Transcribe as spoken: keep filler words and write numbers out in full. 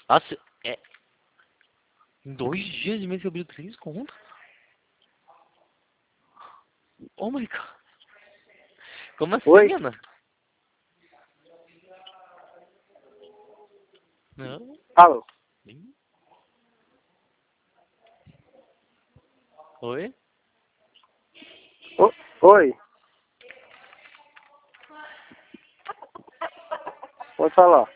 Nossa, é... Em dois dias de mês que abriu três contas? Oh my god. Como assim, Oi? Ana? Não. Alô? Oi? O- Oi? Pode falar.